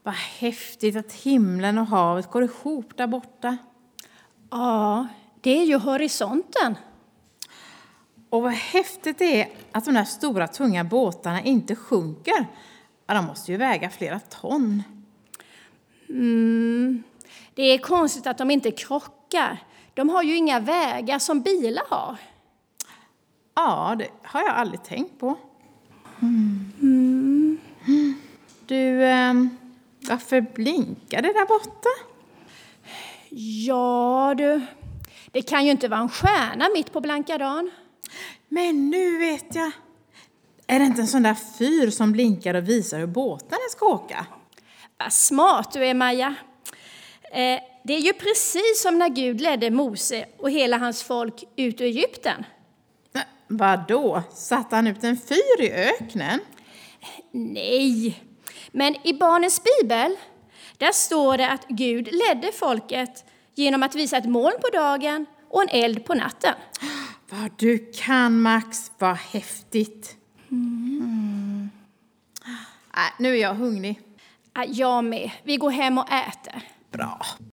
Vad häftigt att himlen och havet går ihop där borta. Ja, det är ju horisonten. Och vad häftigt det är att de där stora tunga båtarna inte sjunker. Ja, de måste ju väga flera ton. Det är konstigt att de inte krockar. De har ju inga vägar som bilar har. Ja, det har jag aldrig tänkt på. Du, varför blinkar det där borta? Ja du, det kan ju inte vara en stjärna mitt på blanka dagen. Men nu vet jag. Är det inte en sån där fyr som blinkar och visar hur båtarna ska åka? Vad smart du är, Maja. Det är ju precis som när Gud ledde Mose och hela hans folk ut ur Egypten. Vadå? Satte han ut en fyr i öknen? Nej, men i barnens bibel, där står det att Gud ledde folket genom att visa ett moln på dagen och en eld på natten. Vad du kan, Max. Vad häftigt. Nu är jag hungrig. Jag med. Vi går hem och äter. Bra.